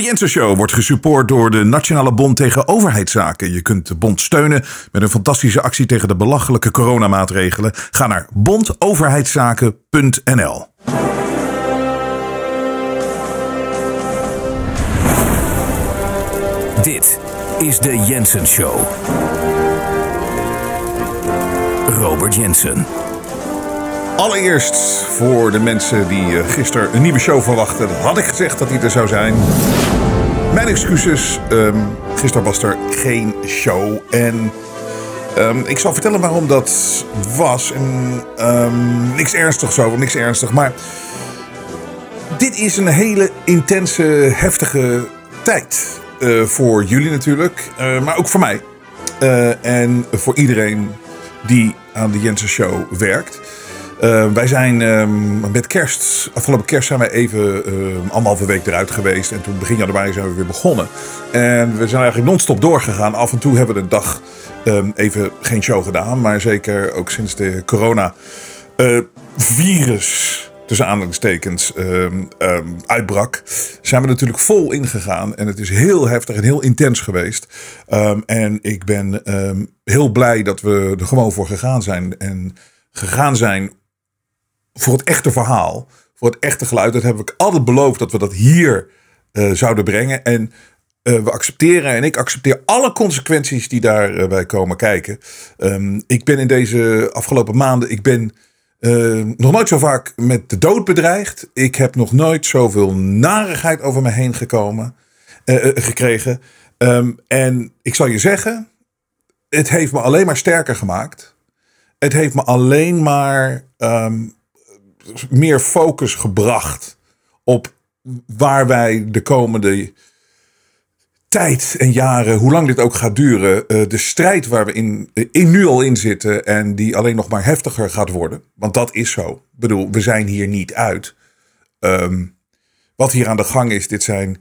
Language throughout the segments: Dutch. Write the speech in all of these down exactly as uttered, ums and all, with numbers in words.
Jensen Show wordt gesupport door de Nationale Bond tegen Overheidszaken. Je kunt de bond steunen met een fantastische actie tegen de belachelijke coronamaatregelen. Ga naar bond overheidszaken punt n l. Dit is de Jensen Show. Robert Jensen. Allereerst voor de mensen die gisteren een nieuwe show verwachten. Had ik gezegd dat die er zou zijn. Mijn excuses. Um, gisteren was er geen show. En um, ik zal vertellen waarom dat was. En, um, niks ernstigs over, niks ernstig. Maar dit is een hele intense, heftige tijd. Uh, voor jullie natuurlijk. Uh, maar ook voor mij. Uh, en voor iedereen die aan de Jensen Show werkt. Uh, wij zijn uh, met kerst, afgelopen kerst zijn wij even uh, anderhalve week eruit geweest. En toen begin januari zijn we weer begonnen. En we zijn eigenlijk non-stop doorgegaan. Af en toe hebben we een dag um, even geen show gedaan. Maar zeker ook sinds de corona uh, virus, tussen aanhalingstekens, um, um, uitbrak, zijn we natuurlijk vol ingegaan. En het is heel heftig en heel intens geweest. Um, en ik ben um, heel blij dat we er gewoon voor gegaan zijn. En gegaan zijn voor het echte verhaal, voor het echte geluid. Dat heb ik altijd beloofd dat we dat hier uh, zouden brengen. En uh, we accepteren en ik accepteer alle consequenties die daarbij komen kijken. Um, ik ben in deze afgelopen maanden, ik ben uh, nog nooit zo vaak met de dood bedreigd. Ik heb nog nooit zoveel narigheid over me heen gekomen, uh, uh, gekregen. Um, en ik zal je zeggen, het heeft me alleen maar sterker gemaakt. Het heeft me alleen maar um, meer focus gebracht op waar wij de komende tijd en jaren, hoe lang dit ook gaat duren, uh, de strijd waar we in, in nu al in zitten en die alleen nog maar heftiger gaat worden. Want dat is zo. Ik bedoel, we zijn hier niet uit. Um, wat hier aan de gang is, dit zijn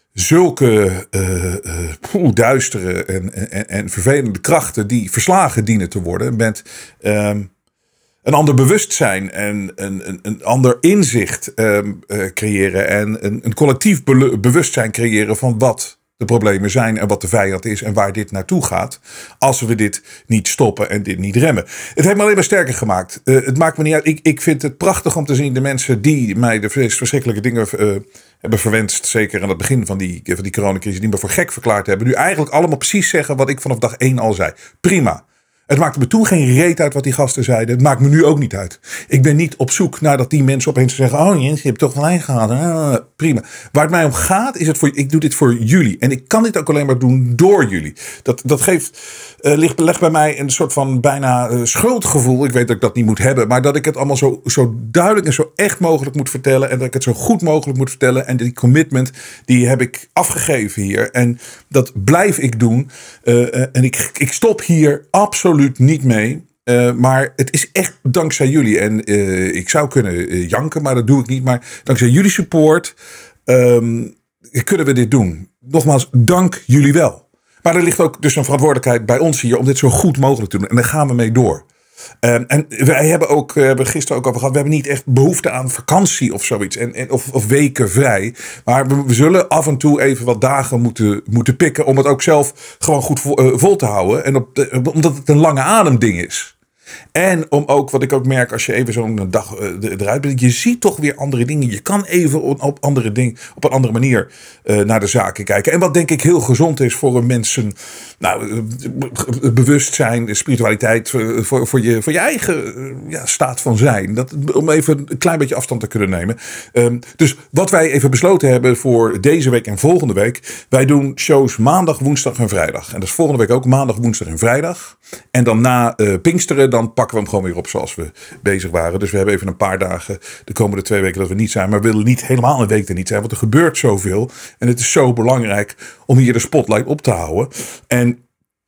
zulke uh, uh, poeh, duistere en, en, en vervelende krachten die verslagen dienen te worden met um, een ander bewustzijn en een, een, een ander inzicht um, uh, creëren en een, een collectief be- bewustzijn creëren van wat de problemen zijn en wat de vijand is en waar dit naartoe gaat als we dit niet stoppen en dit niet remmen. Het heeft me alleen maar sterker gemaakt. Uh, het maakt me niet uit. Ik, ik vind het prachtig om te zien de mensen die mij de verschrikkelijke dingen uh, hebben verwenst, zeker aan het begin van die, van die coronacrisis, die me voor gek verklaard hebben, nu eigenlijk allemaal precies zeggen wat ik vanaf dag één al zei. Prima. Het maakte me toen geen reet uit wat die gasten zeiden. Het maakt me nu ook niet uit. Ik ben niet op zoek naar dat die mensen opeens zeggen, oh Jens, je hebt toch gelijk gehad. Ah, prima. Waar het mij om gaat is het voor, ik doe dit voor jullie. En ik kan dit ook alleen maar doen door jullie. Dat, dat geeft, uh, ligt, legt bij mij een soort van bijna uh, schuldgevoel. Ik weet dat ik dat niet moet hebben. Maar dat ik het allemaal zo, zo duidelijk en zo echt mogelijk moet vertellen. En dat ik het zo goed mogelijk moet vertellen. En die commitment, die heb ik afgegeven hier. En dat blijf ik doen. Uh, en ik, ik stop hier absoluut niet mee. Uh, maar het is echt dankzij jullie. En uh, ik zou kunnen uh, janken, maar dat doe ik niet. Maar dankzij jullie support um, kunnen we dit doen. Nogmaals, dank jullie wel. Maar er ligt ook dus een verantwoordelijkheid bij ons hier om dit zo goed mogelijk te doen. En daar gaan we mee door. Um, en wij hebben ook, we hebben gisteren ook over gehad, we hebben niet echt behoefte aan vakantie of zoiets. En, en, of, of weken vrij. Maar we, we zullen af en toe even wat dagen moeten, moeten pikken om het ook zelf gewoon goed vol, uh, vol te houden. En op de, omdat het een lange adem ding is. En om ook, wat ik ook merk als je even zo'n dag uh, eruit bent, je ziet toch weer andere dingen. Je kan even op, op, andere ding, op een andere manier uh, naar de zaken kijken. En wat denk ik heel gezond is voor een mensen, nou, uh, bewustzijn, spiritualiteit, uh, voor, voor, je, voor je eigen uh, ja, staat van zijn. Dat, om even een klein beetje afstand te kunnen nemen. Um, dus wat wij even besloten hebben voor deze week en volgende week. Wij doen shows maandag, woensdag en vrijdag. En dat is volgende week ook maandag, woensdag en vrijdag. En dan na uh, Pinksteren, dan pakken we hem gewoon weer op zoals we bezig waren. Dus we hebben even een paar dagen de komende twee weken dat we niet zijn. Maar we willen niet helemaal een week er niet zijn. Want er gebeurt zoveel. En het is zo belangrijk om hier de spotlight op te houden. En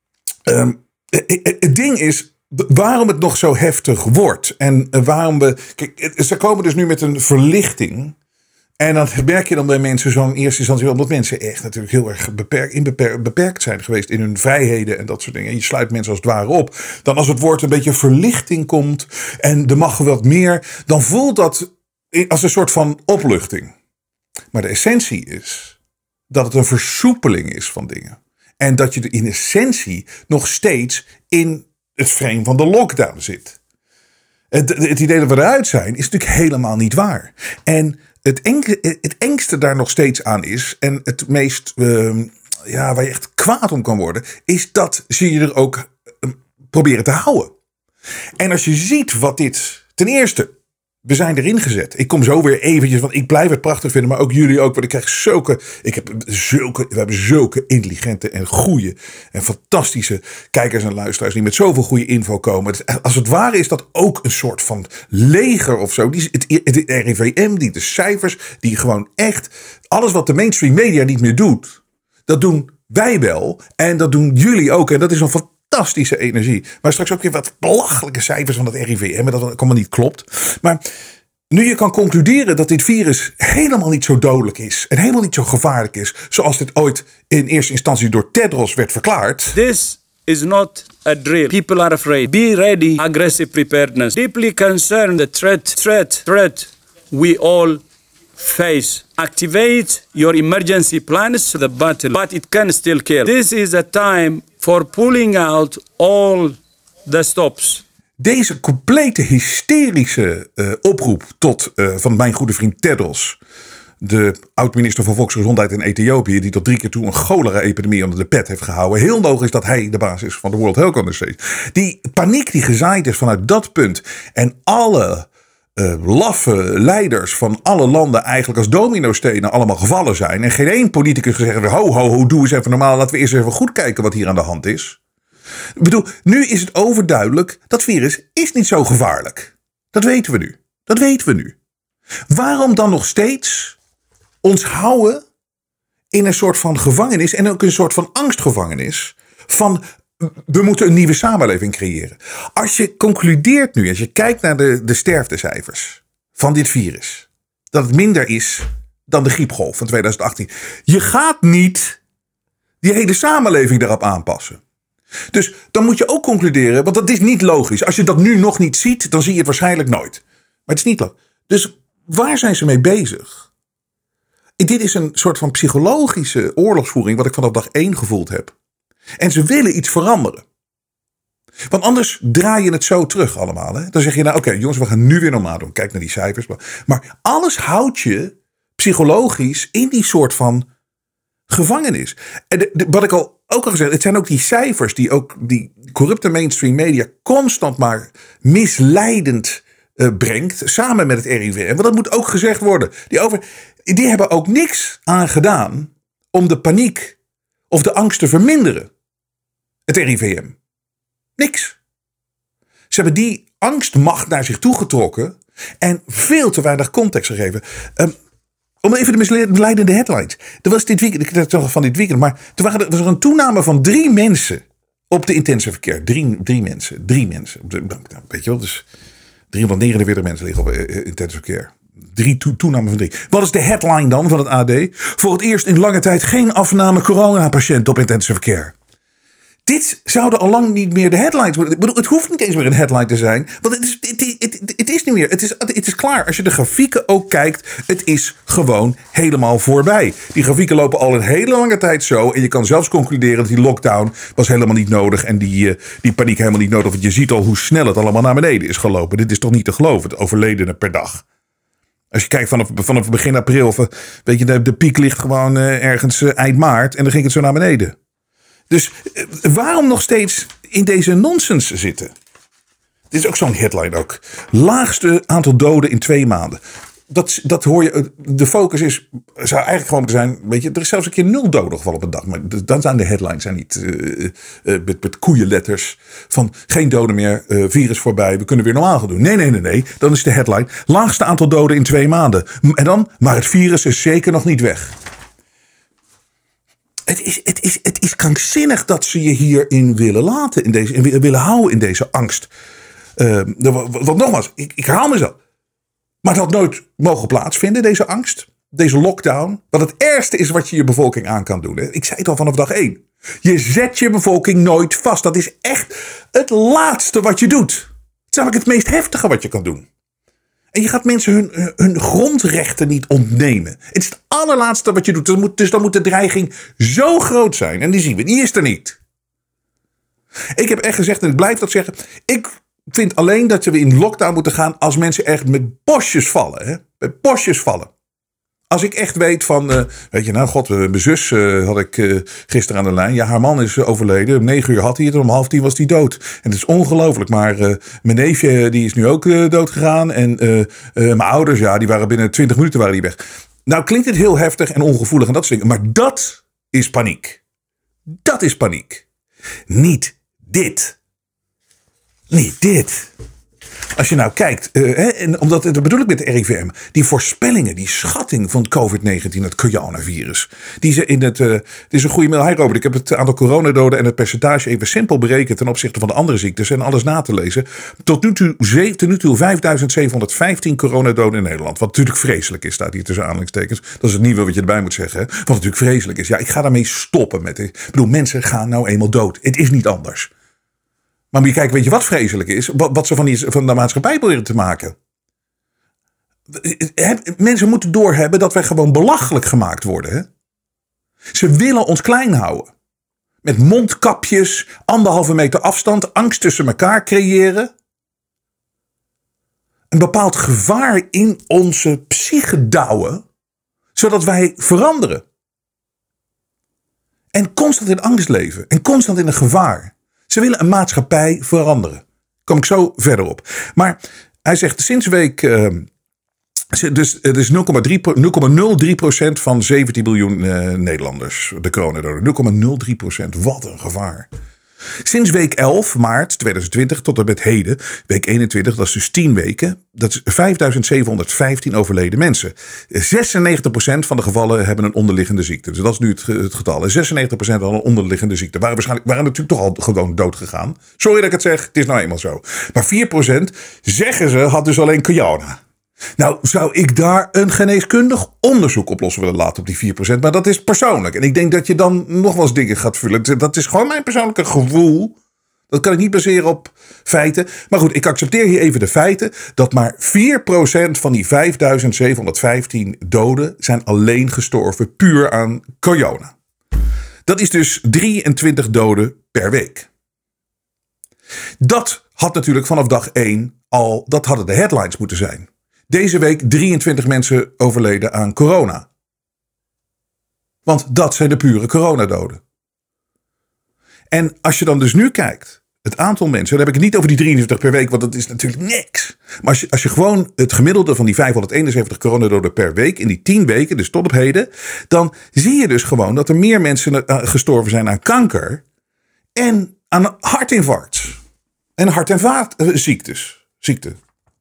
um, het ding is waarom het nog zo heftig wordt. En waarom we... Kijk, ze komen dus nu met een verlichting. En dan merk je dan bij mensen zo'n eerste instantie, omdat mensen echt natuurlijk heel erg beperkt, in beperkt, beperkt zijn geweest in hun vrijheden en dat soort dingen. En je sluit mensen als het ware op. Dan als het woord een beetje verlichting komt en er mag wat meer, dan voelt dat als een soort van opluchting. Maar de essentie is dat het een versoepeling is van dingen. En dat je er in essentie nog steeds in het frame van de lockdown zit. Het, het idee dat we eruit zijn is natuurlijk helemaal niet waar. En het, enke, het engste daar nog steeds aan is, en het meest, uh, ja, waar je echt kwaad om kan worden, is dat ze je er ook uh, proberen te houden. En als je ziet wat dit, ten eerste, we zijn erin gezet. Ik kom zo weer eventjes, want ik blijf het prachtig vinden, maar ook jullie ook, want ik krijg zulke, ik heb zulke, we hebben zulke intelligente en goede en fantastische kijkers en luisteraars die met zoveel goede info komen. Als het ware is dat ook een soort van leger of zo. Die, het, het R I V M, die de cijfers, die gewoon echt, alles wat de mainstream media niet meer doet, dat doen wij wel en dat doen jullie ook. En dat is een fantastisch. Fantastische energie. Maar straks ook weer wat belachelijke cijfers van het R I V M. Dat allemaal niet klopt. Maar nu je kan concluderen dat dit virus helemaal niet zo dodelijk is. En helemaal niet zo gevaarlijk is. Zoals dit ooit in eerste instantie door Tedros werd verklaard. This is not a drill. People are afraid. Be ready. Aggressive preparedness. Deeply concerned. The threat, threat, threat we all face. Activate your emergency plans to the battle. But it can still kill. This is a time for pulling out all the stops. Deze complete hysterische uh, oproep tot, uh, van mijn goede vriend Tedros, de oud-minister van Volksgezondheid in Ethiopië, die tot drie keer toe een cholera-epidemie onder de pet heeft gehouden. Heel logisch dat hij de baas is van de World Health Organization. Die paniek die gezaaid is vanuit dat punt en alle Uh, laffe leiders van alle landen eigenlijk als dominostenen allemaal gevallen zijn. En geen één politicus gezegd heeft, ho, ho, ho, doe eens even normaal. Laten we eerst even goed kijken wat hier aan de hand is. Ik bedoel, nu is het overduidelijk, dat virus is niet zo gevaarlijk. Dat weten we nu. Dat weten we nu. Waarom dan nog steeds ons houden in een soort van gevangenis en ook een soort van angstgevangenis van we moeten een nieuwe samenleving creëren. Als je concludeert nu, als je kijkt naar de, de sterftecijfers van dit virus, dat het minder is dan de griepgolf van twintig achttien. Je gaat niet die hele samenleving daarop aanpassen. Dus dan moet je ook concluderen, want dat is niet logisch. Als je dat nu nog niet ziet, dan zie je het waarschijnlijk nooit. Maar het is niet logisch. Dus waar zijn ze mee bezig? Dit is een soort van psychologische oorlogsvoering, wat ik vanaf dag één gevoeld heb. En ze willen iets veranderen. Want anders draai je het zo terug allemaal. Hè? Dan zeg je nou oké okay, jongens, we gaan nu weer normaal doen. Kijk naar die cijfers. Maar alles houdt je psychologisch in die soort van gevangenis. En de, de, wat ik al ook al gezegd, het zijn ook die cijfers die ook die corrupte mainstream media constant maar misleidend uh, brengt. Samen met het R I V M. Want dat moet ook gezegd worden. Die, over, die hebben ook niks aan gedaan om de paniek of de angst te verminderen. Het R I V M. Niks. Ze hebben die angstmacht naar zich toegetrokken en veel te weinig context gegeven. Um, om even de misleidende headlines. Er was dit weekend, ik dacht toch van dit weekend, maar toen waren er, was er een toename van drie mensen op de intensive care. Drie, drie mensen. Drie mensen. Weet je wel, dus driehonderdnegenenveertig mensen liggen op uh, intensive care. Drie to- toename van drie. Wat is de headline dan van het A D? Voor het eerst in lange tijd geen afname coronapatiënten op intensive care. Dit zouden al lang niet meer de headlines worden. Ik bedoel, het hoeft niet eens meer een headline te zijn. Want het is, het, het, het, het is niet meer. Het is, het is klaar. Als je de grafieken ook kijkt. Het is gewoon helemaal voorbij. Die grafieken lopen al een hele lange tijd zo. En je kan zelfs concluderen dat die lockdown was helemaal niet nodig. En die, die paniek helemaal niet nodig. Want je ziet al hoe snel het allemaal naar beneden is gelopen. Dit is toch niet te geloven. Het overledenen per dag. Als je kijkt vanaf, vanaf begin april. Of, weet je, de, de piek ligt gewoon uh, ergens uh, eind maart. En dan ging het zo naar beneden. Dus uh, waarom nog steeds in deze nonsens zitten? Dit is ook zo'n headline ook. Laagste aantal doden in twee maanden. Dat, dat hoor je. De focus is, zou eigenlijk gewoon moeten zijn. Weet je, er is zelfs een keer nul doden gevallen op een dag. Maar dan zijn de headlines zijn niet uh, uh, met, met koeienletters. Van geen doden meer, uh, virus voorbij. We kunnen weer normaal gaan doen. Nee, nee, nee, nee. Dan is de headline. Laagste aantal doden in twee maanden. En dan, maar het virus is zeker nog niet weg. Het is, het is, het is krankzinnig dat ze je hierin willen laten. In deze, in willen houden in deze angst. Uh, want nogmaals, ik, ik herhaal mezelf. Maar het had nooit mogen plaatsvinden, deze angst. Deze lockdown. Want het ergste is wat je je bevolking aan kan doen. Hè? Ik zei het al vanaf dag één. Je zet je bevolking nooit vast. Dat is echt het laatste wat je doet. Het is namelijk het meest heftige wat je kan doen. En je gaat mensen hun, hun grondrechten niet ontnemen. Het is het allerlaatste wat je doet. Dus dan, moet, dus dan moet de dreiging zo groot zijn. En die zien we, die is er niet. Ik heb echt gezegd, en ik blijf dat zeggen. Ik vind alleen dat we in lockdown moeten gaan als mensen echt met bosjes vallen. Hè? Met bosjes vallen. Als ik echt weet van, uh, weet je, nou god, mijn zus uh, had ik uh, gisteren aan de lijn. Ja, haar man is uh, overleden. Om negen uur had hij het en om half tien was hij dood. En het is ongelooflijk. Maar uh, mijn neefje, die is nu ook uh, dood gegaan. En uh, uh, mijn ouders, ja, die waren binnen twintig minuten waren die weg. Nou klinkt het heel heftig en ongevoelig en dat soort dingen. Maar dat is paniek. Dat is paniek. Niet dit. Niet dit. Als je nou kijkt, uh, hè, en omdat, dat bedoel ik met de R I V M, die voorspellingen, die schatting van covid negentien, het coronavirus, die ze in het, uh, dit is een goede mail. Hi Robert, ik heb het aantal coronadoden en het percentage even simpel berekend ten opzichte van de andere ziektes en alles na te lezen. Tot nu toe, tot nu toe vijfduizend zevenhonderdvijftien coronadoden in Nederland. Wat natuurlijk vreselijk is, staat hier tussen aanhalingstekens. Dat is het nieuwe wat je erbij moet zeggen. Hè? Wat natuurlijk vreselijk is. Ja, ik ga daarmee stoppen met het. Ik bedoel, mensen gaan nou eenmaal dood. Het is niet anders. Maar moet je kijken, weet je wat vreselijk is? Wat, wat ze van, die, van de maatschappij proberen te maken. Mensen moeten doorhebben dat wij gewoon belachelijk gemaakt worden. Hè? Ze willen ons klein houden. Met mondkapjes, anderhalve meter afstand, angst tussen elkaar creëren. Een bepaald gevaar in onze psyche douwen. Zodat wij veranderen. En constant in angst leven. En constant in een gevaar. Ze willen een maatschappij veranderen. Daar kom ik zo verder op. Maar hij zegt sinds week. Uh, dus het is nul komma nul drie procent van zeventien miljoen uh, Nederlanders. De coronadoden. nul komma nul drie procent. Wat een gevaar. Sinds week elf maart tweeduizend twintig tot en met heden. Week eenentwintig, dat is dus tien weken. Dat is vijfduizend zevenhonderdvijftien overleden mensen. zesennegentig procent van de gevallen hebben een onderliggende ziekte. Dus dat is nu het, het getal. zesennegentig procent hadden een onderliggende ziekte. Waren waarschijnlijk waren natuurlijk toch al gewoon dood gegaan. Sorry dat ik het zeg, het is nou eenmaal zo. Maar vier procent zeggen ze had dus alleen corona. Nou, zou ik daar een geneeskundig onderzoek op los willen laten op die vier procent. Maar dat is persoonlijk. En ik denk dat je dan nog wel eens dingen gaat vullen. Dat is gewoon mijn persoonlijke gevoel. Dat kan ik niet baseren op feiten. Maar goed, ik accepteer hier even de feiten. Dat maar vier procent van die vijfduizend zevenhonderdvijftien doden zijn alleen gestorven puur aan corona. Dat is dus drieëntwintig doden per week. Dat had natuurlijk vanaf dag één al, dat hadden de headlines moeten zijn. Deze week drieëntwintig mensen overleden aan corona. Want dat zijn de pure coronadoden. En als je dan dus nu kijkt, het aantal mensen, dan heb ik het niet over die drieëntwintig per week, want dat is natuurlijk niks. Maar als je, als je gewoon het gemiddelde van die vijfhonderdeenenzeventig coronadoden per week in die tien weken, dus tot op heden, dan zie je dus gewoon dat er meer mensen gestorven zijn aan kanker en aan hartinfarct. En hart- en vaatziektes. Ziekte.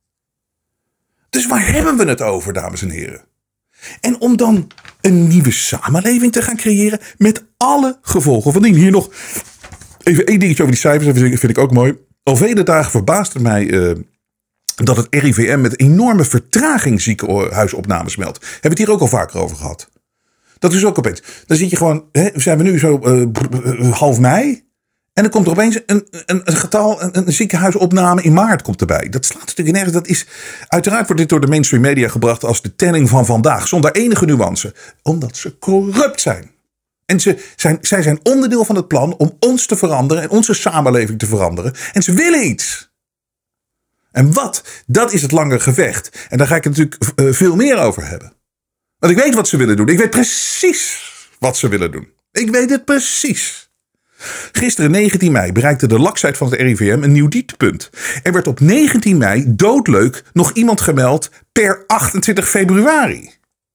Dus waar hebben we het over, dames en heren? En om dan een nieuwe samenleving te gaan creëren met alle gevolgen van dien. Hier nog even één dingetje over die cijfers, dat vind ik ook mooi. Al vele dagen verbaast het mij uh, dat het R I V M met enorme vertraging ziekenhuisopnames meldt. Hebben we het hier ook al vaker over gehad. Dat is ook opeens. Dan zit je gewoon, hè, zijn we nu zo uh, half mei. En dan komt er opeens een, een, een getal, een, een ziekenhuisopname in maart komt erbij. Dat slaat natuurlijk nergens. Dat is, uiteraard wordt dit door de mainstream media gebracht als de telling van vandaag. Zonder enige nuance. Omdat ze corrupt zijn. En ze zijn, zij zijn onderdeel van het plan om ons te veranderen. En onze samenleving te veranderen. En ze willen iets. En wat? Dat is het lange gevecht. En daar ga ik het natuurlijk uh, veel meer over hebben. Want ik weet wat ze willen doen. Ik weet precies wat ze willen doen. Ik weet het precies. Gisteren negentien mei bereikte de laksheid van het R I V M een nieuw dieptepunt. Er werd op negentien mei doodleuk nog iemand gemeld per achtentwintig februari.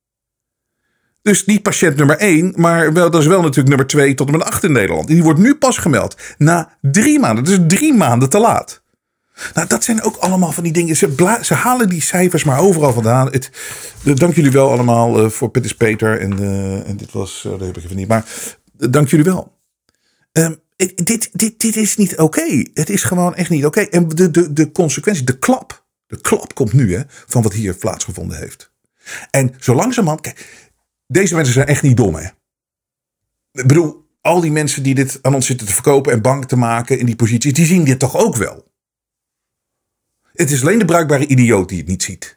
Dus niet patiënt nummer één, maar wel, dat is wel natuurlijk nummer twee tot en met acht in Nederland. En die wordt nu pas gemeld na drie maanden. Dus drie maanden te laat. Nou, dat zijn ook allemaal van die dingen. Ze, bla- ze halen die cijfers maar overal vandaan. Het, de, dank jullie wel allemaal uh, voor Pit is Peter. En, uh, en dit was, uh, dat heb ik even niet. Maar uh, dank jullie wel. Um, dit, dit, dit is niet oké. Okay. Het is gewoon echt niet oké. Okay. En de, de, de consequentie, de klap. De klap komt nu hè, van wat hier plaatsgevonden heeft. En zo langzamerhand, kijk, deze mensen zijn echt niet dom hè. Ik bedoel, al die mensen die dit aan ons zitten te verkopen en bang te maken in die posities, die zien dit toch ook wel. Het is alleen de bruikbare idioot die het niet ziet.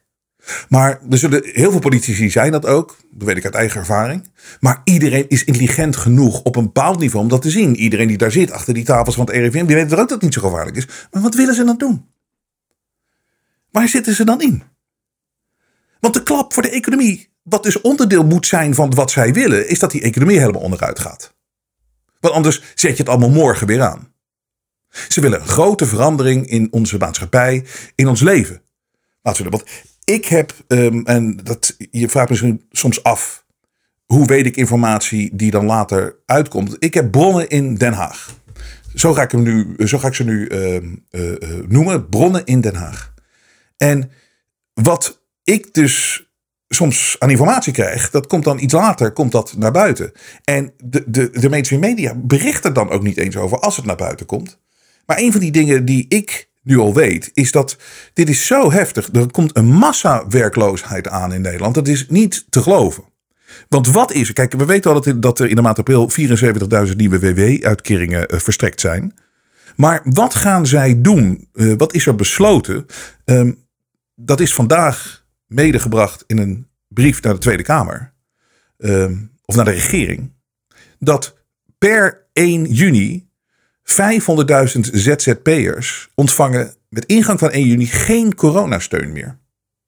Maar er zullen heel veel politici zijn dat ook. Dat weet ik uit eigen ervaring. Maar iedereen is intelligent genoeg op een bepaald niveau om dat te zien. Iedereen die daar zit achter die tafels van het R I V M, die weet er ook dat het niet zo gevaarlijk is. Maar wat willen ze dan doen? Waar zitten ze dan in? Want de klap voor de economie, wat dus onderdeel moet zijn van wat zij willen, is dat die economie helemaal onderuit gaat. Want anders zet je het allemaal morgen weer aan. Ze willen een grote verandering in onze maatschappij, in ons leven. Laten we, want ik heb, um, en dat, je vraagt misschien soms af, hoe weet ik informatie die dan later uitkomt? Ik heb bronnen in Den Haag. Zo ga ik, hem nu, zo ga ik ze nu uh, uh, uh, noemen, bronnen in Den Haag. En wat ik dus soms aan informatie krijg, dat komt dan iets later, komt dat naar buiten. En de, de, de mainstream media berichten dan ook niet eens over als het naar buiten komt. Maar een van die dingen die ik nu al weet, is dat dit is zo heftig. Er komt een massawerkloosheid aan in Nederland. Dat is niet te geloven. Want wat is er? Kijk, we weten al dat er in de maand april vierenzeventigduizend nieuwe W W-uitkeringen uh, verstrekt zijn. Maar wat gaan zij doen? Uh, wat is er besloten? Um, dat is vandaag medegebracht in een brief naar de Tweede Kamer. Um, of naar de regering. Dat per één juni vijfhonderdduizend Z Z P'ers ontvangen met ingang van één juni geen coronasteun meer.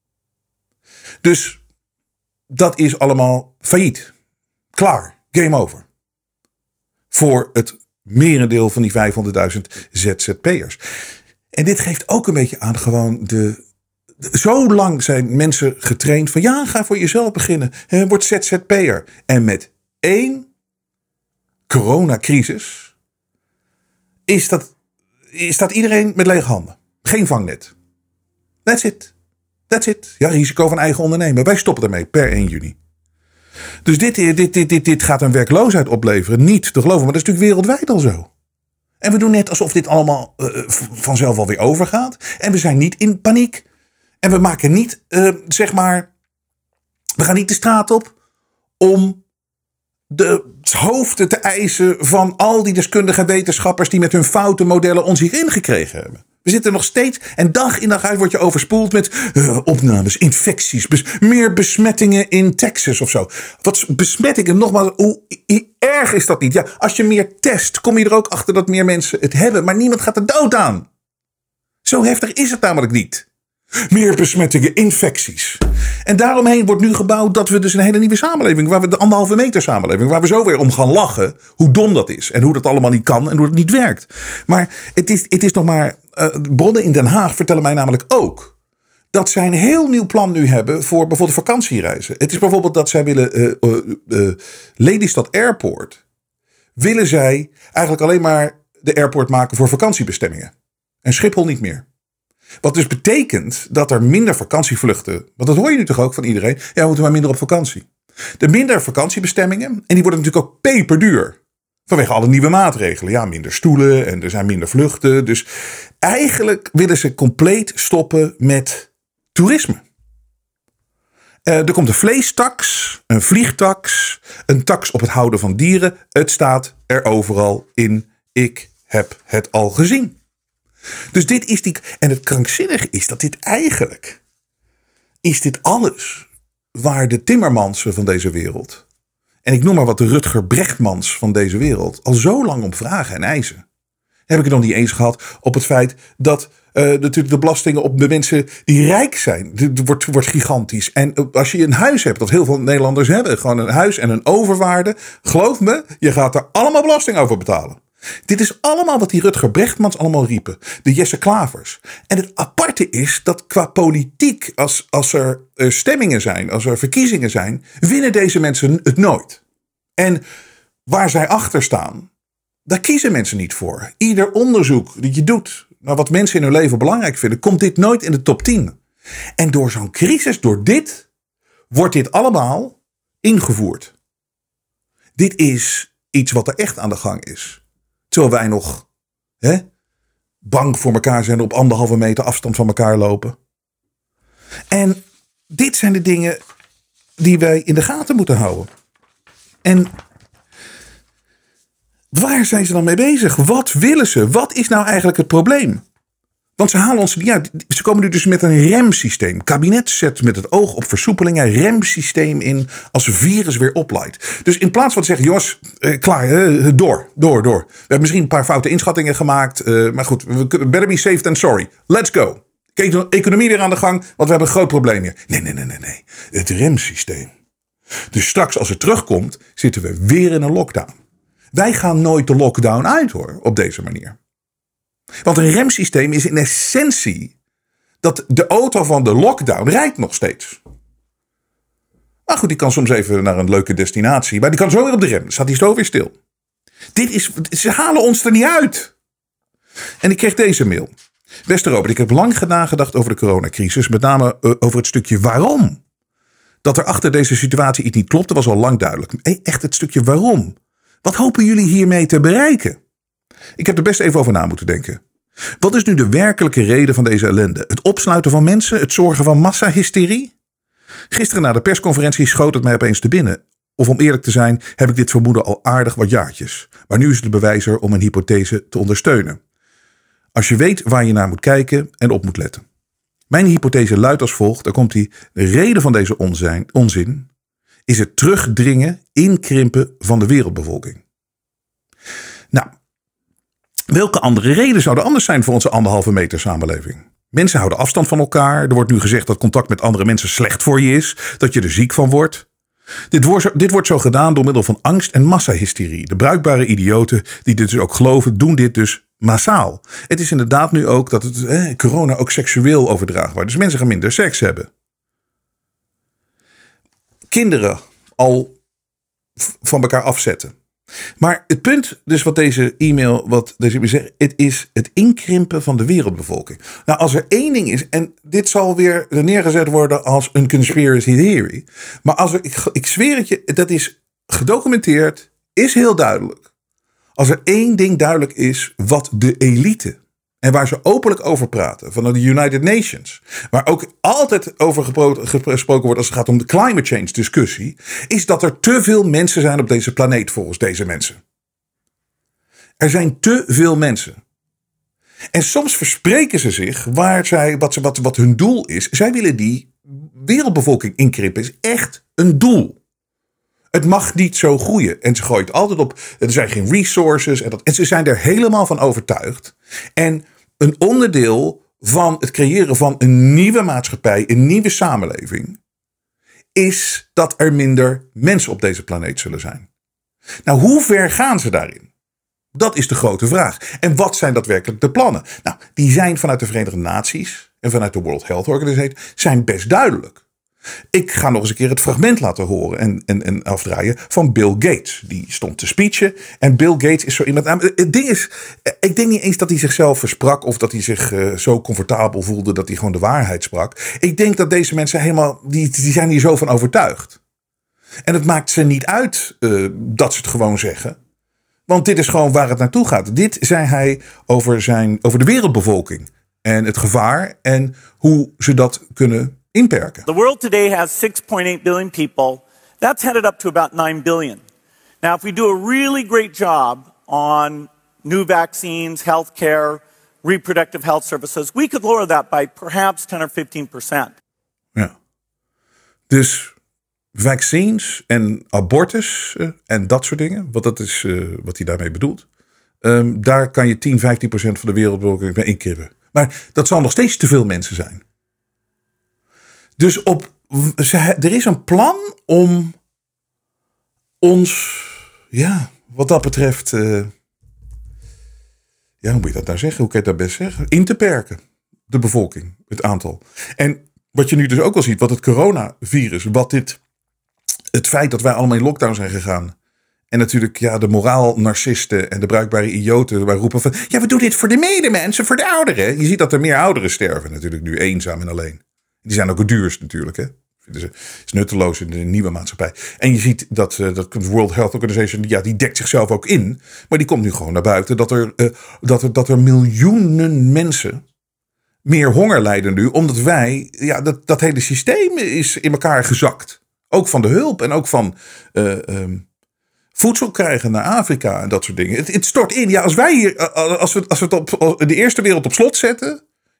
Dus dat is allemaal failliet. Klaar. Game over. Voor het merendeel van die vijfhonderdduizend Z Z P'ers. En dit geeft ook een beetje aan gewoon de... de zo lang zijn mensen getraind van ja, ga voor jezelf beginnen. He, word Z Z P'er. En met één coronacrisis is dat, staat iedereen met lege handen. Geen vangnet. That's it. That's it. Ja, risico van eigen ondernemen. Wij stoppen ermee per één juni. Dus dit, dit, dit, dit, dit gaat een werkloosheid opleveren. Niet te geloven, maar dat is natuurlijk wereldwijd al zo. En we doen net alsof dit allemaal uh, vanzelf alweer overgaat. En we zijn niet in paniek. En we maken niet, uh, zeg maar... We gaan niet de straat op om de hoofden te eisen van al die deskundige wetenschappers die met hun foute modellen ons hierin gekregen hebben. We zitten nog steeds en dag in dag uit word je overspoeld met uh, opnames, infecties, bes- meer besmettingen in Texas of zo. Wat besmettingen, nogmaals, hoe erg is dat niet? Ja, als je meer test, kom je er ook achter dat meer mensen het hebben, maar niemand gaat er dood aan. Zo heftig is het namelijk niet. Meer besmettingen, infecties. En daaromheen wordt nu gebouwd dat we dus een hele nieuwe samenleving, waar we de anderhalve meter samenleving, waar we zo weer om gaan lachen, hoe dom dat is. En hoe dat allemaal niet kan en hoe het niet werkt. Maar het is, het is nog maar, uh, bronnen in Den Haag vertellen mij namelijk ook dat zij een heel nieuw plan nu hebben voor bijvoorbeeld vakantiereizen. Het is bijvoorbeeld dat zij willen, uh, uh, uh, Lelystad Airport, willen zij eigenlijk alleen maar de airport maken voor vakantiebestemmingen. En Schiphol niet meer. Wat dus betekent dat er minder vakantievluchten... Want dat hoor je nu toch ook van iedereen? Ja, we moeten maar minder op vakantie. De minder vakantiebestemmingen. En die worden natuurlijk ook peperduur. Vanwege alle nieuwe maatregelen. Ja, minder stoelen en er zijn minder vluchten. Dus eigenlijk willen ze compleet stoppen met toerisme. Uh, er komt een vleestaks, een vliegtaks, een taks op het houden van dieren. Het staat er overal in. Ik heb het al gezien. Dus dit is die... En het krankzinnige is dat dit eigenlijk... Is dit alles waar de Timmermansen van deze wereld... En ik noem maar wat de Rutger Brechtmans van deze wereld... al zo lang om vragen en eisen. Heb ik het nog niet eens gehad op het feit dat... Uh, natuurlijk de belastingen op de mensen die rijk zijn... Het wordt, wordt gigantisch. En als je een huis hebt, dat heel veel Nederlanders hebben... Gewoon een huis en een overwaarde... Geloof me, je gaat er allemaal belasting over betalen. Dit is allemaal wat die Rutger Brechtmans allemaal riepen. De Jesse Klavers. En het aparte is dat qua politiek, als, als er uh, stemmingen zijn, als er verkiezingen zijn, winnen deze mensen het nooit. En waar zij achter staan, daar kiezen mensen niet voor. Ieder onderzoek dat je doet naar wat mensen in hun leven belangrijk vinden, komt dit nooit in de top tien. En door zo'n crisis, door dit, wordt dit allemaal ingevoerd. Dit is iets wat er echt aan de gang is. Terwijl wij nog hè, bang voor elkaar zijn, op anderhalve meter afstand van elkaar lopen. En dit zijn de dingen die wij in de gaten moeten houden. En waar zijn ze dan mee bezig? Wat willen ze? Wat is nou eigenlijk het probleem? Want ze halen ons niet uit. Ze komen nu dus met een remsysteem. Het kabinet zet met het oog op versoepelingen een remsysteem in als een virus weer opleidt. Dus in plaats van te zeggen, jongens, eh, klaar, eh, door, door, door. We hebben misschien een paar foute inschattingen gemaakt. Eh, maar goed, we better be safe than sorry. Let's go. Economie weer aan de gang, want we hebben een groot probleem hier. Nee, nee, nee, nee, nee. Het remsysteem. Dus straks als het terugkomt, zitten we weer in een lockdown. Wij gaan nooit de lockdown uit hoor, op deze manier. Want een remsysteem is in essentie dat de auto van de lockdown rijdt nog steeds. Maar goed, die kan soms even naar een leuke destinatie. Maar die kan zo weer op de rem. Dan staat die zo weer stil. Dit is, ze halen ons er niet uit. En ik kreeg deze mail. Beste Robert, ik heb lang nagedacht over de coronacrisis. Met name uh, over het stukje waarom. Dat er achter deze situatie iets niet klopte was al lang duidelijk. Hey, echt het stukje waarom. Wat hopen jullie hiermee te bereiken? Ik heb er best even over na moeten denken. Wat is nu de werkelijke reden van deze ellende? Het opsluiten van mensen? Het zorgen van massahysterie? Gisteren na de persconferentie schoot het mij opeens te binnen. Of om eerlijk te zijn, heb ik dit vermoeden al aardig wat jaartjes. Maar nu is het de bewijzer om een hypothese te ondersteunen. Als je weet waar je naar moet kijken en op moet letten. Mijn hypothese luidt als volgt, daar komt die. De reden van deze onzin, onzin is het terugdringen, inkrimpen van de wereldbevolking. Nou, welke andere reden zou er anders zijn voor onze anderhalve meter samenleving? Mensen houden afstand van elkaar. Er wordt nu gezegd dat contact met andere mensen slecht voor je is. Dat je er ziek van wordt. Dit wordt, dit wordt zo gedaan door middel van angst en massahysterie. De bruikbare idioten die dit dus ook geloven, doen dit dus massaal. Het is inderdaad nu ook dat het, eh, corona ook seksueel overdragen wordt. Dus mensen gaan minder seks hebben. Kinderen al van elkaar afzetten. Maar het punt, dus wat deze e-mail, wat deze e-mail zegt, het is het inkrimpen van de wereldbevolking. Nou, als er één ding is, en dit zal weer neergezet worden als een conspiracy theory. Maar als er, ik, ik zweer het je, dat is gedocumenteerd, is heel duidelijk. Als er één ding duidelijk is, wat de elite, en waar ze openlijk over praten, van de United Nations, waar ook altijd over gesproken wordt als het gaat om de climate change discussie, is dat er te veel mensen zijn op deze planeet volgens deze mensen. Er zijn te veel mensen. En soms verspreken ze zich waar zij, wat, ze, wat, wat hun doel is. Zij willen die wereldbevolking inkrimpen. Is echt een doel. Het mag niet zo groeien. En ze gooien het altijd op. Er zijn geen resources. En, dat, en ze zijn er helemaal van overtuigd. En een onderdeel van het creëren van een nieuwe maatschappij, een nieuwe samenleving, is dat er minder mensen op deze planeet zullen zijn. Nou, hoe ver gaan ze daarin? Dat is de grote vraag. En wat zijn daadwerkelijk de plannen? Nou, die zijn vanuit de Verenigde Naties en vanuit de World Health Organization zijn best duidelijk. Ik ga nog eens een keer het fragment laten horen en, en, en afdraaien van Bill Gates. Die stond te speechen en Bill Gates is zo iemand. Het ding is, ik denk niet eens dat hij zichzelf versprak of dat hij zich uh, zo comfortabel voelde dat hij gewoon de waarheid sprak. Ik denk dat deze mensen helemaal, die, die zijn hier zo van overtuigd. En het maakt ze niet uit uh, dat ze het gewoon zeggen. Want dit is gewoon waar het naartoe gaat. Dit zei hij over, zijn, over de wereldbevolking en het gevaar en hoe ze dat kunnen inperken. The world today has six point eight billion people. That's headed up to about nine billion. Now, if we do a really great job on new vaccines, healthcare, reproductive health services, we could lower that by perhaps ten or fifteen percent. Ja. Dus vaccins en abortus uh, en dat soort dingen, wat dat is uh, wat hij daarmee bedoelt. Um, daar kan je tien, vijftien procent van de wereldbevolking mee inkrimpen. Maar dat zal nog steeds te veel mensen zijn. Dus op, er is een plan om ons, ja, wat dat betreft, uh, ja, hoe moet je dat nou zeggen? Hoe kan je dat best zeggen? In te perken, de bevolking, het aantal. En wat je nu dus ook al ziet, wat het coronavirus, wat dit, het feit dat wij allemaal in lockdown zijn gegaan. En natuurlijk, ja, de moraal-narcisten en de bruikbare idioten waar roepen van, ja, we doen dit voor de medemensen, voor de ouderen. Je ziet dat er meer ouderen sterven natuurlijk nu, eenzaam en alleen. Die zijn ook het duurst natuurlijk, hè. Dus het is nutteloos in de nieuwe maatschappij. En je ziet dat, uh, dat de World Health Organization, ja, die dekt zichzelf ook in. Maar die komt nu gewoon naar buiten dat er, uh, dat er, dat er miljoenen mensen meer honger lijden nu. Omdat wij, ja, dat, dat hele systeem is in elkaar gezakt. Ook van de hulp en ook van uh, um, voedsel krijgen naar Afrika en dat soort dingen. Het, het stort in. Ja, als wij hier, als we, als we het op de eerste wereld op slot zetten,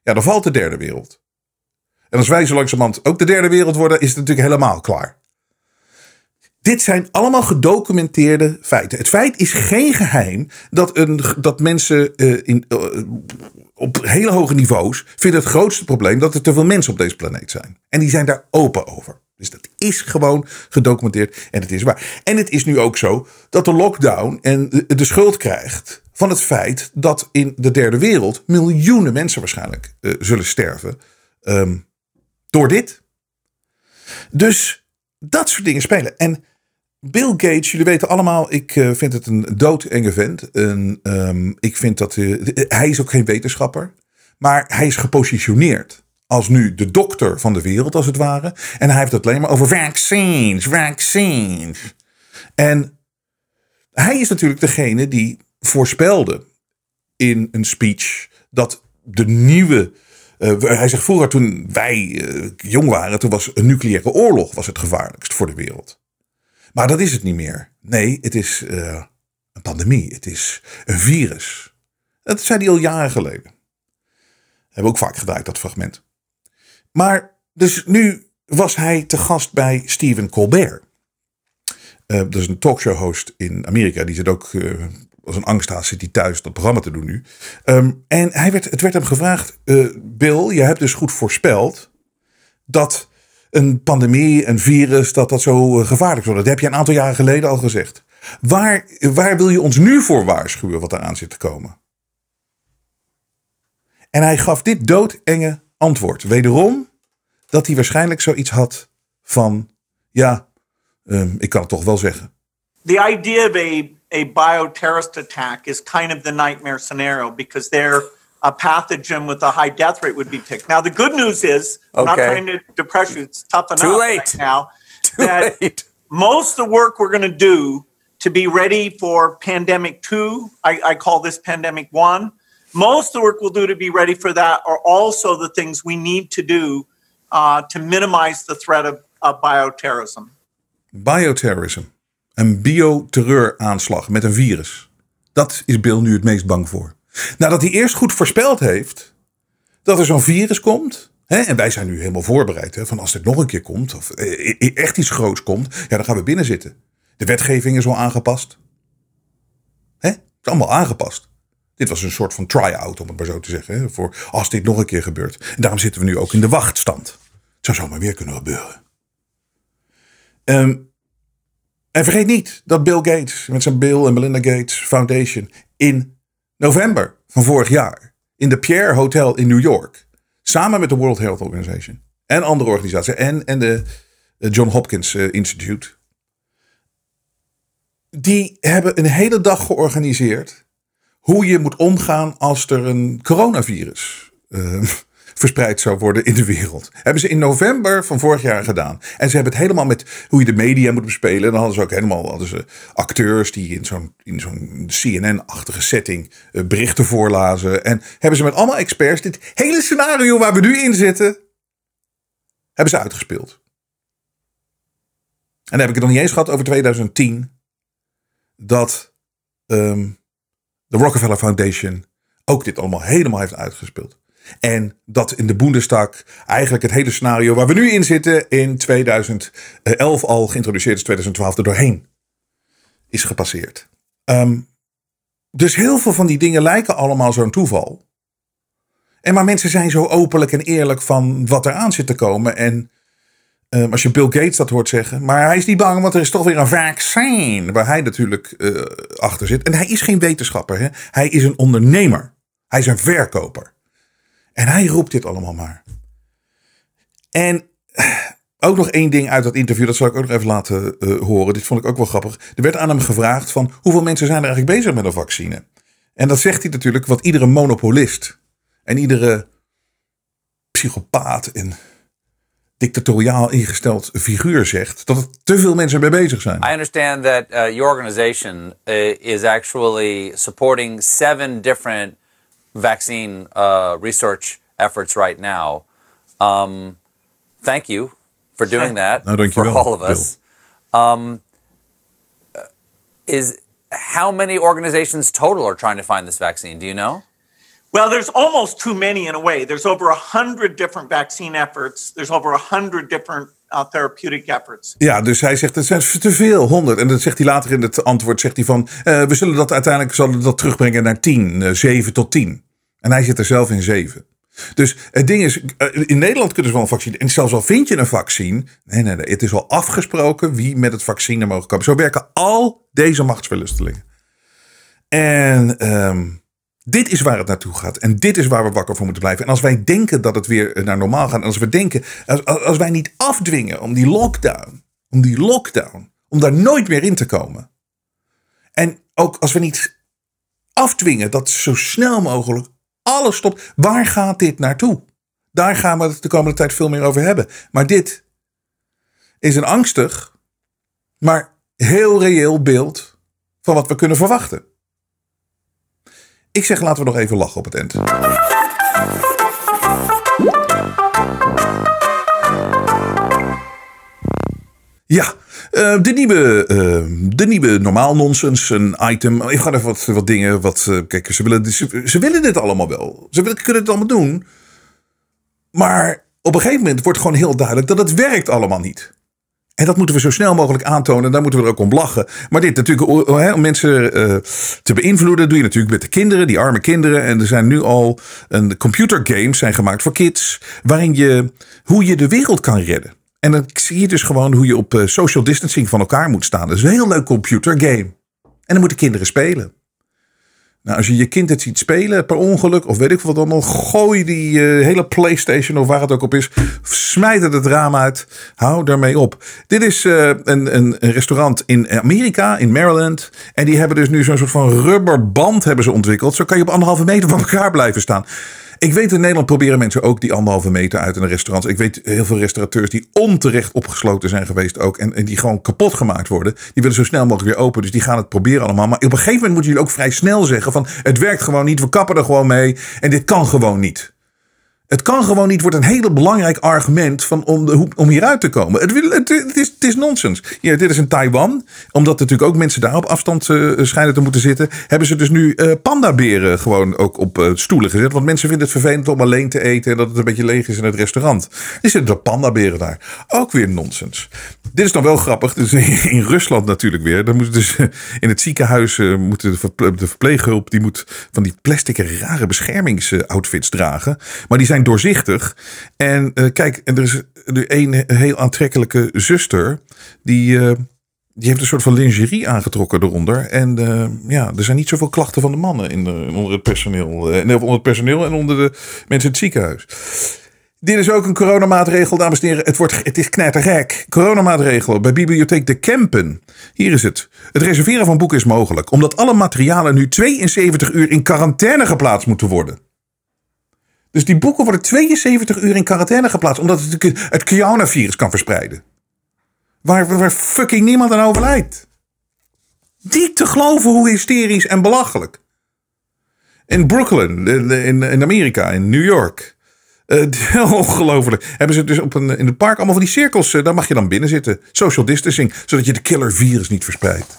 ja, dan valt de derde wereld. En als wij zo langzamerhand ook de derde wereld worden, is het natuurlijk helemaal klaar. Dit zijn allemaal gedocumenteerde feiten. Het feit is geen geheim dat, een, dat mensen uh, in, uh, op hele hoge niveaus vinden het grootste probleem dat er te veel mensen op deze planeet zijn. En die zijn daar open over. Dus dat is gewoon gedocumenteerd en het is waar. En het is nu ook zo dat de lockdown en de schuld krijgt van het feit dat in de derde wereld miljoenen mensen waarschijnlijk uh, zullen sterven um, door dit. Dus dat soort dingen spelen. En Bill Gates, jullie weten allemaal, ik uh, vind het een doodenge vent. En, um, ik vind dat uh, hij is ook geen wetenschapper, maar hij is gepositioneerd als nu de dokter van de wereld, als het ware. En hij heeft het alleen maar over vaccines, vaccines. En hij is natuurlijk degene die voorspelde in een speech dat de nieuwe... Uh, hij zegt vroeger, toen wij uh, jong waren, toen was een nucleaire oorlog was het gevaarlijkst voor de wereld. Maar dat is het niet meer. Nee, het is uh, een pandemie. Het is een virus. Dat zei hij al jaren geleden. Hebben we ook vaak gedraaid, dat fragment. Maar dus nu was hij te gast bij Stephen Colbert. Uh, dat is een talkshow-host in Amerika. Die zit ook uh, als een angsthaas zit hij thuis dat programma te doen nu. Um, en hij werd, het werd hem gevraagd. Uh, Bill, je hebt dus goed voorspeld dat een pandemie, een virus, dat dat zo uh, gevaarlijk wordt. Dat heb je een aantal jaren geleden al gezegd. Waar, waar wil je ons nu voor waarschuwen wat eraan zit te komen? En hij gaf dit doodenge antwoord. Wederom dat hij waarschijnlijk zoiets had van, ja, um, ik kan het toch wel zeggen. The idea of a, a bioterrorist attack is kind of the nightmare scenario because they're a pathogen with a high death rate would be picked. Now, the good news is, I'm not Okay. trying to depress you, it's tough enough Too late. right now, Too that late. most of the work we're going to do to be ready for pandemic two, I, I call this pandemic one, most of the work we'll do to be ready for that are also the things we need to do uh, to minimize the threat of, of bioterrorism. Bioterrorism. Een bioterreuraanslag met een virus. Dat is Bill nu het meest bang voor. Nadat hij eerst goed voorspeld heeft dat er zo'n virus komt. Hè, en wij zijn nu helemaal voorbereid. Hè, van als dit nog een keer komt. Of echt iets groots komt. Ja, dan gaan we binnen zitten. De wetgeving is al aangepast. Hè, het is allemaal aangepast. Dit was een soort van try-out, om het maar zo te zeggen. Hè, voor als dit nog een keer gebeurt. En daarom zitten we nu ook in de wachtstand. Het zou zomaar weer kunnen gebeuren. Um, en vergeet niet dat Bill Gates met zijn Bill en Melinda Gates Foundation in november van vorig jaar in de Pierre Hotel in New York samen met de World Health Organization en andere organisaties en, en de John Hopkins uh, Institute, die hebben een hele dag georganiseerd hoe je moet omgaan als er een coronavirus uh, verspreid zou worden in de wereld. Hebben ze in november van vorig jaar gedaan. En ze hebben het helemaal met hoe je de media moet bespelen. En dan hadden ze ook helemaal hadden ze acteurs die in zo'n, in zo'n C N N-achtige setting uh, berichten voorlazen. En hebben ze met allemaal experts dit hele scenario waar we nu in zitten, hebben ze uitgespeeld. En dan heb ik het nog niet eens gehad over twintig tien. Dat um, de Rockefeller Foundation ook dit allemaal helemaal heeft uitgespeeld. En dat in de Bundestag eigenlijk het hele scenario waar we nu in zitten in twintig elf al geïntroduceerd is, twintig twaalf er doorheen is gepasseerd. Um, dus heel veel van die dingen lijken allemaal zo'n toeval. En maar mensen zijn zo openlijk en eerlijk van wat er aan zit te komen. En um, als je Bill Gates dat hoort zeggen, maar hij is niet bang, want er is toch weer een vaccin waar hij natuurlijk uh, achter zit. En hij is geen wetenschapper, hè? Hij is een ondernemer. Hij is een verkoper. En hij roept dit allemaal maar. En ook nog één ding uit dat interview, dat zal ik ook nog even laten uh, horen. Dit vond ik ook wel grappig. Er werd aan hem gevraagd van hoeveel mensen zijn er eigenlijk bezig met een vaccine? En dat zegt hij natuurlijk wat iedere monopolist en iedere psychopaat en dictatoriaal ingesteld figuur zegt. Dat er te veel mensen mee bezig zijn. I understand that uh, your organization uh, is actually supporting seven different vaccine uh, research efforts right now. Um, thank you for doing that Nou, for all of us. Um, is how many organizations total are trying to find this vaccine? Do you know? Well, there's almost too many in a way. There's over a hundred different vaccine efforts. There's over a hundred different uh, therapeutic efforts. Ja, dus hij zegt, het zijn te veel, honderd. En dan zegt hij later in het antwoord, zegt hij van, uh, we zullen dat uiteindelijk zullen dat terugbrengen naar tien, uh, zeven tot tien. En hij zit er zelf in zeven. Dus het ding is, in Nederland kunnen ze wel een vaccin. En zelfs al vind je een vaccin. Nee, nee, nee. Het is al afgesproken wie met het vaccin er mogen komen. Zo werken al deze machtsverlustelingen. En um, dit is waar het naartoe gaat. En dit is waar we wakker voor moeten blijven. En als wij denken dat het weer naar normaal gaat. En als we denken, als, als wij niet afdwingen om die lockdown. Om die lockdown. Om daar nooit meer in te komen. En ook als we niet afdwingen dat zo snel mogelijk alles stopt. Waar gaat dit naartoe? Daar gaan we het de komende tijd veel meer over hebben. Maar dit is een angstig, maar heel reëel beeld van wat we kunnen verwachten. Ik zeg, laten we nog even lachen op het eind. Ja, uh, de nieuwe, uh, de nieuwe normaal nonsens, een item. Ik ga even wat, wat dingen. Wat, uh, kijk, ze willen, ze, ze willen dit allemaal wel. Ze willen, kunnen het allemaal doen. Maar op een gegeven moment wordt gewoon heel duidelijk dat het werkt allemaal niet. En dat moeten we zo snel mogelijk aantonen. Daar moeten we er ook om lachen. Maar dit natuurlijk, om mensen uh, te beïnvloeden, doe je natuurlijk met de kinderen, die arme kinderen. En er zijn nu al een computergames zijn gemaakt voor kids, waarin je hoe je de wereld kan redden. En dan zie je dus gewoon hoe je op uh, social distancing van elkaar moet staan. Dat is een heel leuk computergame. En dan moeten kinderen spelen. Nou, als je je kind het ziet spelen per ongeluk of weet ik wat allemaal, gooi die uh, hele PlayStation of waar het ook op is, smijt het het raam uit, hou daarmee op. Dit is uh, een, een, een restaurant in Amerika, in Maryland. En die hebben dus nu zo'n soort van rubberband hebben ze ontwikkeld. Zo kan je op anderhalve meter van elkaar blijven staan. Ik weet in Nederland proberen mensen ook die anderhalve meter uit in een restaurant. Ik weet heel veel restaurateurs die onterecht opgesloten zijn geweest ook. En, en die gewoon kapot gemaakt worden. Die willen zo snel mogelijk weer open. Dus die gaan het proberen allemaal. Maar op een gegeven moment moeten jullie ook vrij snel zeggen van het werkt gewoon niet. We kappen er gewoon mee. En dit kan gewoon niet. Het kan gewoon niet, wordt een hele belangrijk argument van om, de, om hieruit te komen. Het, het, het, is, het is nonsens. Ja, dit is in Taiwan. Omdat natuurlijk ook mensen daar op afstand uh, schijnen te moeten zitten. Hebben ze dus nu uh, pandaberen gewoon ook op uh, stoelen gezet. Want mensen vinden het vervelend om alleen te eten. En dat het een beetje leeg is in het restaurant. Er zitten er pandaberen daar. Ook weer nonsens. Dit is dan wel grappig. Dus in Rusland natuurlijk weer. Dan moeten dus uh, in het ziekenhuis uh, moet de, verple- de verpleeghulp. Die moet van die plastic rare beschermingsoutfits dragen. Maar die zijn doorzichtig. En uh, kijk, en er is nu een heel aantrekkelijke zuster. Die, uh, die heeft een soort van lingerie aangetrokken eronder. En uh, ja, er zijn niet zoveel klachten van de mannen in de, onder het personeel. Uh, onder het personeel en onder de mensen in het ziekenhuis. Dit is ook een coronamaatregel, dames en heren. Het, wordt, het is knettergek. Coronamaatregel bij Bibliotheek De Kempen. Hier is het. Het reserveren van boeken is mogelijk. Omdat alle materialen nu tweeënzeventig uur in quarantaine geplaatst moeten worden. Dus die boeken worden tweeënzeventig uur in quarantaine geplaatst. Omdat het het coronavirus kan verspreiden. Waar, waar fucking niemand aan overlijdt. Niet te geloven hoe hysterisch en belachelijk. In Brooklyn, in, in Amerika, in New York. Uh, ongelooflijk. Hebben ze dus op een, in het park allemaal van die cirkels. Uh, daar mag je dan binnen zitten. Social distancing. Zodat je de killer virus niet verspreidt.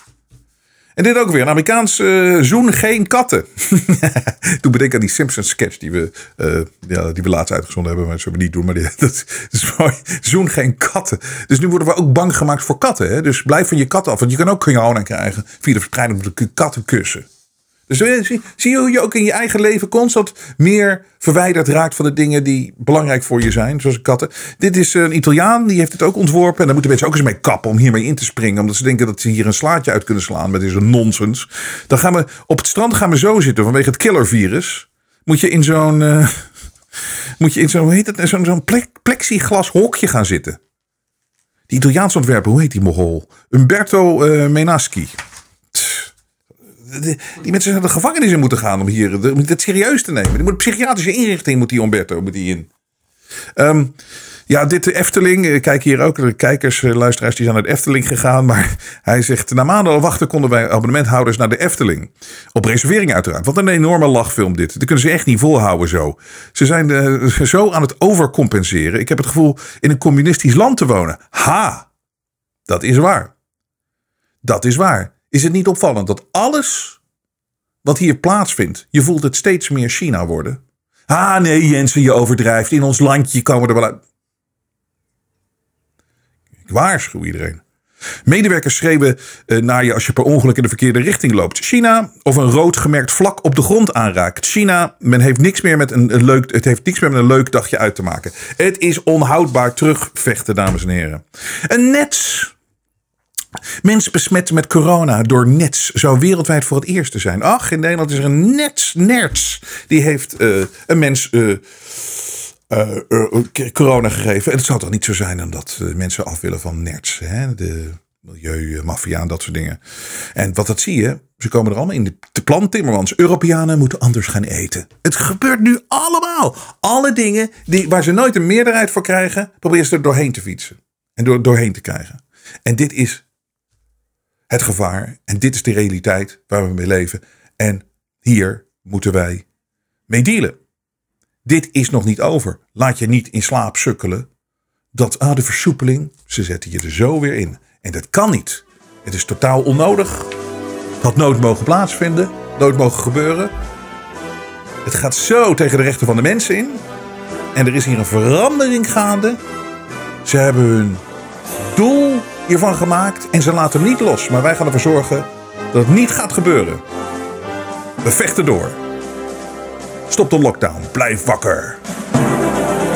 En dit ook weer. Een Amerikaans uh, zoen geen katten. Toen bedenk aan die Simpsons sketch die we, uh, ja, die we laatst uitgezonden hebben. Maar dat zullen we niet doen. Maar die, dat is mooi. Zoen geen katten. Dus nu worden we ook bang gemaakt voor katten. Hè? Dus blijf van je katten af. Want je kan ook corona krijgen via de verspreiding van de kattenkussen. Dus zie, zie je hoe je ook in je eigen leven constant meer verwijderd raakt van de dingen die belangrijk voor je zijn. Zoals katten. Dit is een Italiaan, die heeft het ook ontworpen. En daar moeten mensen ook eens mee kappen om hiermee in te springen. Omdat ze denken dat ze hier een slaatje uit kunnen slaan met deze nonsens. Dan gaan we op het strand gaan we zo zitten vanwege het killervirus. Moet je in zo'n, uh, moet je in zo'n, hoe heet het, zo'n, zo'n plexiglas hokje gaan zitten. Die Italiaanse ontwerper, hoe heet die mogol? Umberto uh, Menaschi. Die mensen naar de gevangenis in moeten gaan om hier dit serieus te nemen. Die moet een psychiatrische inrichting moet die Umberto moet die in. Um, ja, dit de Efteling. Kijk hier ook. De kijkers, luisteraars, die zijn naar de Efteling gegaan. Maar hij zegt, na maanden wachten konden wij abonnementhouders naar de Efteling. Op reservering uiteraard. Wat een enorme lachfilm dit. Dat kunnen ze echt niet volhouden zo. Ze zijn uh, zo aan het overcompenseren. Ik heb het gevoel in een communistisch land te wonen. Ha! Dat is waar. Dat is waar. Is het niet opvallend dat alles wat hier plaatsvindt. Je voelt het steeds meer China worden. Ah nee Jensen, je overdrijft. In ons landje komen er wel uit. Ik waarschuw iedereen. Medewerkers schreeuwen uh, naar je als je per ongeluk in de verkeerde richting loopt. China of een rood gemerkt vlak op de grond aanraakt. China, men heeft niks meer met een, een leuk, het heeft niks meer met een leuk dagje uit te maken. Het is onhoudbaar terugvechten, dames en heren. Een nets. Mensen besmetten met corona door nets zou wereldwijd voor het eerste zijn. Ach, in Nederland is er een nets, nerts. Die heeft uh, een mens uh, uh, uh, corona gegeven. En het zou toch niet zo zijn omdat uh, mensen af willen van nerts. Hè? De milieumafia en dat soort dingen. En wat dat zie je, ze komen er allemaal in de, de plan Timmermans. Europeanen moeten anders gaan eten. Het gebeurt nu allemaal. Alle dingen die, waar ze nooit een meerderheid voor krijgen, proberen ze er doorheen te fietsen. En door, doorheen te krijgen. En dit is het gevaar. En dit is de realiteit waar we mee leven. En hier moeten wij mee dealen. Dit is nog niet over. Laat je niet in slaap sukkelen. Dat, ah, de versoepeling, ze zetten je er zo weer in. En dat kan niet. Het is totaal onnodig. Het had nooit mogen plaatsvinden. Nooit mogen gebeuren. Het gaat zo tegen de rechten van de mensen in. En er is hier een verandering gaande. Ze hebben hun doel hiervan gemaakt en ze laten hem niet los. Maar wij gaan ervoor zorgen dat het niet gaat gebeuren. We vechten door. Stop de lockdown. Blijf wakker.